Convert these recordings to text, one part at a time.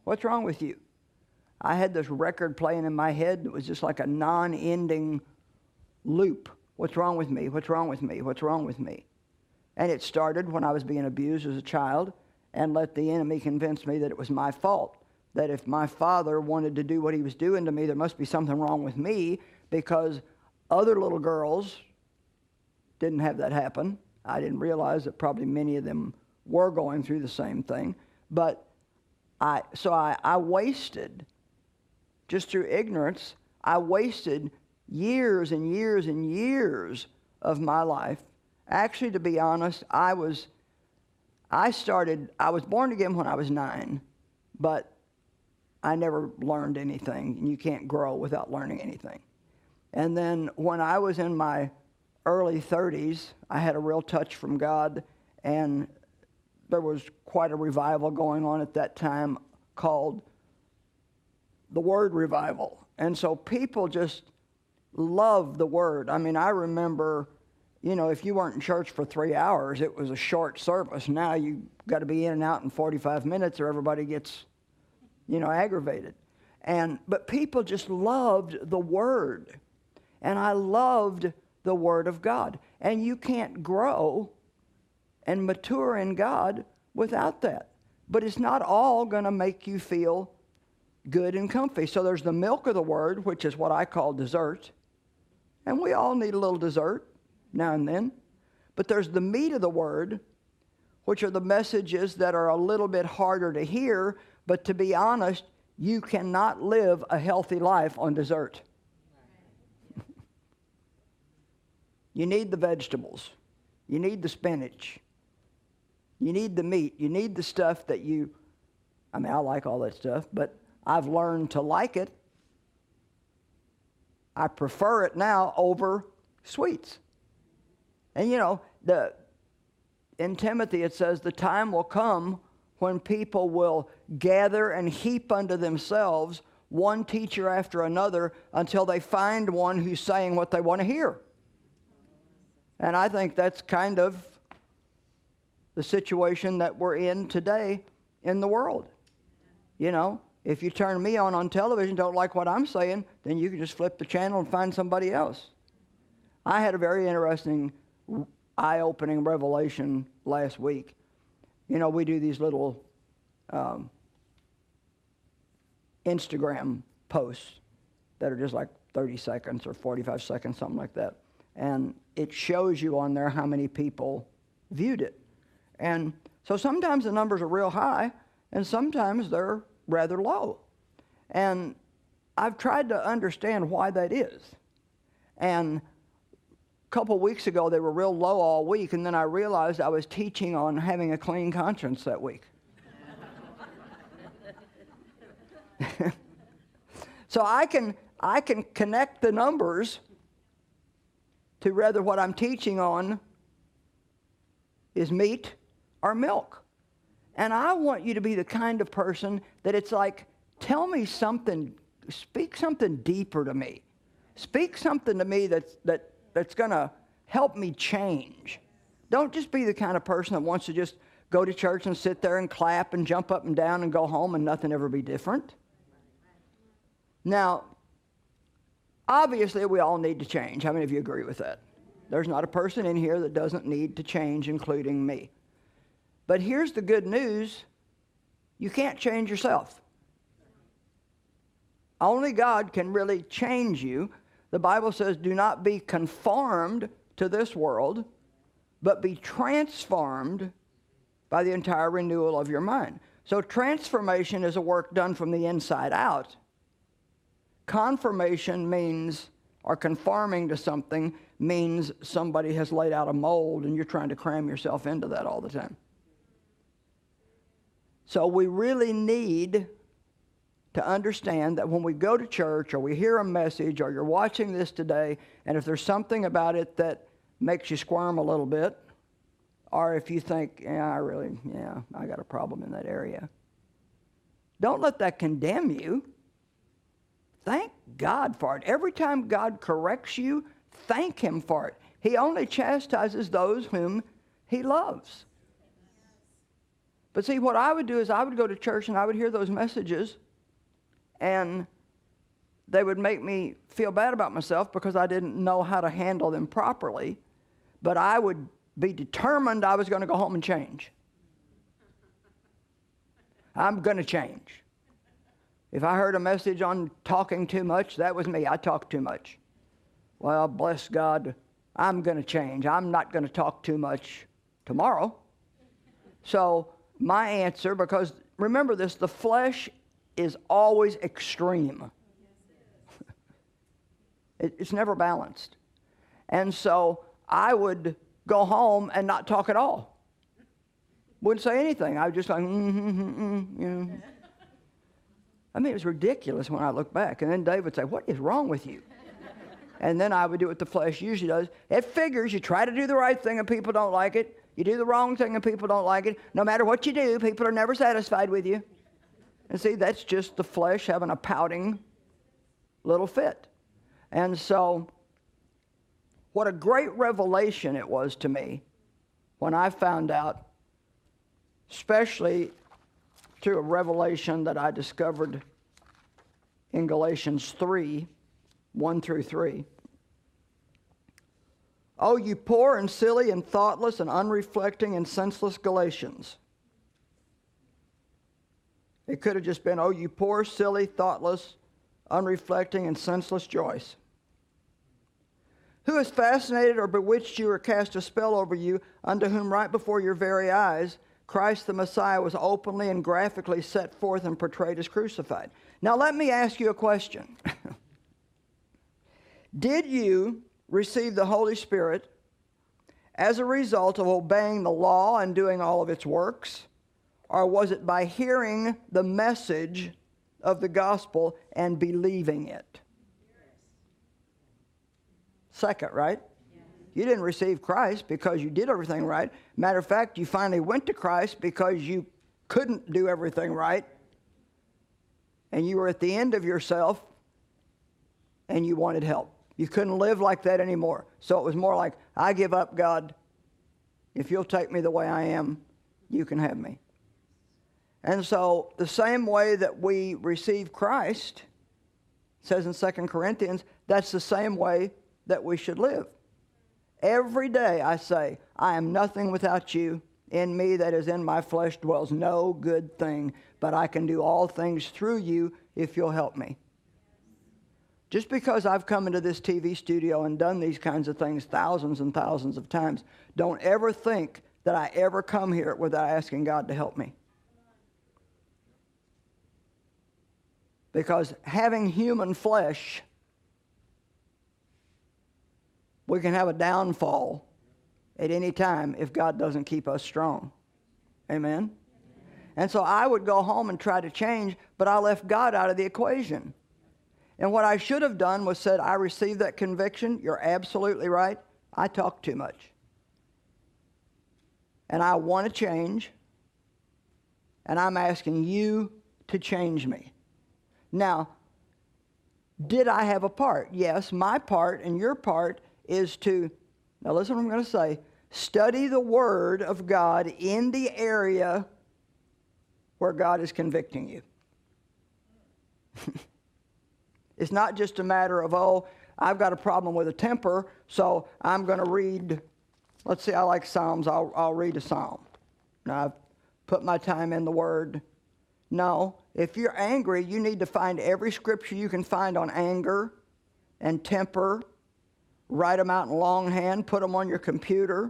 What's wrong with you? I had this record playing in my head that was just like a non-ending loop. What's wrong with me? What's wrong with me? What's wrong with me? And it started when I was being abused as a child, and let the enemy convince me that it was my fault. That if my father wanted to do what he was doing to me, there must be something wrong with me, because other little girls didn't have that happen. I didn't realize that probably many of them were going through the same thing. But I wasted, just through ignorance, I wasted years and years and years of my life. Actually, to be honest, I was born again when I was 9, but I never learned anything. And you can't grow without learning anything. And then when I was in my early 30s, I had a real touch from God, and there was quite a revival going on at that time called the Word Revival. And so people just loved the Word. I mean, I remember, if you weren't in church for 3 hours, it was a short service. Now you got to be in and out in 45 minutes or everybody gets, aggravated. But people just loved the Word. And I loved the Word of God. And you can't grow and mature in God without that. But it's not all going to make you feel good and comfy. So there's the milk of the Word, which is what I call dessert. And we all need a little dessert now and then. But there's the meat of the Word, which are the messages that are a little bit harder to hear. But to be honest, you cannot live a healthy life on dessert. You need the vegetables. You need the spinach. You need the meat. You need the stuff that I like all that stuff, but I've learned to like it. I prefer it now over sweets. And in Timothy it says, the time will come when people will gather and heap unto themselves one teacher after another until they find one who's saying what they want to hear. And I think that's kind of the situation that we're in today in the world. If you turn me on television, don't like what I'm saying, then you can just flip the channel and find somebody else. I had a very interesting, eye-opening revelation last week. We do these little Instagram posts that are just like 30 seconds or 45 seconds, something like that. And it shows you on there how many people viewed it. And so sometimes the numbers are real high, and sometimes they're rather low. And I've tried to understand why that is. And a couple weeks ago, they were real low all week, and then I realized I was teaching on having a clean conscience that week. So I can connect the numbers to whether what I'm teaching on is meat or milk. And I want you to be the kind of person that it's like, tell me something, speak something deeper to me. Speak something to me that's going to help me change. Don't just be the kind of person that wants to just go to church and sit there and clap and jump up and down and go home and nothing ever be different. Now, obviously, we all need to change. How many of you agree with that? There's not a person in here that doesn't need to change, including me. But here's the good news. You can't change yourself. Only God can really change you. The Bible says, do not be conformed to this world, but be transformed by the entire renewal of your mind. So transformation is a work done from the inside out. Confirmation means, or conforming to something, means somebody has laid out a mold and you're trying to cram yourself into that all the time. So we really need to understand that when we go to church or we hear a message or you're watching this today, and if there's something about it that makes you squirm a little bit, or if you think, I got a problem in that area, don't let that condemn you. Thank God for it. Every time God corrects you, thank Him for it. He only chastises those whom He loves. But see, what I would do is I would go to church and I would hear those messages, and they would make me feel bad about myself because I didn't know how to handle them properly. But I would be determined I was going to go home and change. I'm going to change. If I heard a message on talking too much, that was me. I talked too much. Well, bless God, I'm going to change. I'm not going to talk too much tomorrow. So my answer, because remember this, the flesh is always extreme. It's never balanced. And so I would go home and not talk at all. Wouldn't say anything. I would just like, you know. I mean, it was ridiculous when I look back. And then Dave would say, what is wrong with you? And then I would do what the flesh usually does. It figures you try to do the right thing and people don't like it. You do the wrong thing and people don't like it. No matter what you do, people are never satisfied with you. And see, that's just the flesh having a pouting little fit. And so, what a great revelation it was to me when I found out, especially through a revelation that I discovered in Galatians 3, 1 through 3. Oh, you poor and silly and thoughtless and unreflecting and senseless Galatians. It could have just been, oh, you poor, silly, thoughtless, unreflecting, and senseless Joyce. Who has fascinated or bewitched you or cast a spell over you, unto whom right before your very eyes Christ the Messiah was openly and graphically set forth and portrayed as crucified? Now let me ask you a question. Did you receive the Holy Spirit as a result of obeying the law and doing all of its works? Or was it by hearing the message of the gospel and believing it? Second, right? You didn't receive Christ because you did everything right. Matter of fact, you finally went to Christ because you couldn't do everything right. And you were at the end of yourself and you wanted help. You couldn't live like that anymore. So it was more like, I give up, God. If you'll take me the way I am, you can have me. And so the same way that we receive Christ, it says in 2 Corinthians, that's the same way that we should live. Every day I say, I am nothing without you. In me that is in my flesh dwells no good thing, but I can do all things through you if you'll help me. Just because I've come into this TV studio and done these kinds of things thousands and thousands of times, don't ever think that I ever come here without asking God to help me. Because having human flesh, we can have a downfall at any time if God doesn't keep us strong. Amen? And so I would go home and try to change, but I left God out of the equation. And what I should have done was said, I received that conviction. You're absolutely right. I talk too much. And I want to change. And I'm asking you to change me. Now, did I have a part? Yes, my part and your part is to, now listen what I'm going to say, study the Word of God in the area where God is convicting you. It's not just a matter of, oh, I've got a problem with a temper, so I'm going to read, let's see, I like Psalms, I'll read a psalm. Now, I've put my time in the Word. No, if you're angry, you need to find every scripture you can find on anger and temper, write them out in longhand, put them on your computer,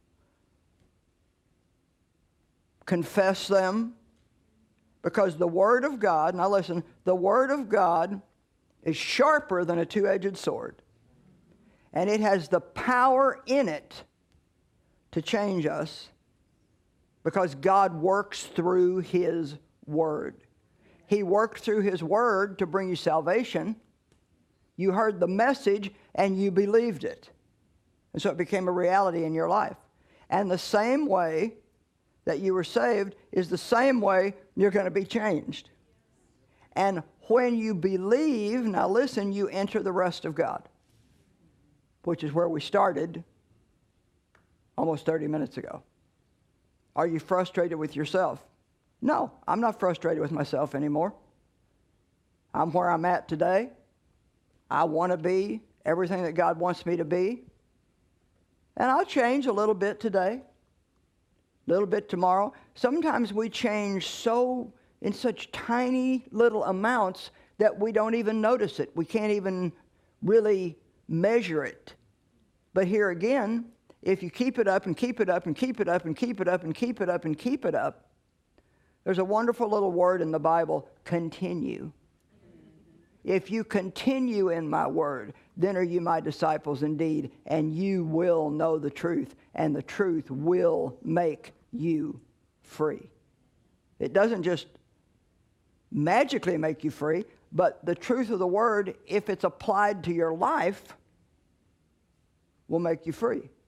confess them, because the Word of God, now listen, the Word of God is sharper than a two-edged sword. And it has the power in it to change us because God works through His Word. He worked through His Word to bring you salvation. You heard the message and you believed it. And so it became a reality in your life. And the same way that you were saved is the same way you're going to be changed. And when you believe, now listen, you enter the rest of God, which is where we started almost 30 minutes ago. Are you frustrated with yourself? No, I'm not frustrated with myself anymore. I'm where I'm at today. I want to be everything that God wants me to be. And I'll change a little bit today, a little bit tomorrow. Sometimes we change in such tiny little amounts that we don't even notice it. We can't even really measure it. But here again, if you keep it up and keep it up and keep it up and keep it up and keep it up and keep it up, there's a wonderful little word in the Bible, continue. If you continue in my word, then are you my disciples indeed, and you will know the truth, and the truth will make you free. It doesn't just magically make you free, but the truth of the word, if it's applied to your life, will make you free.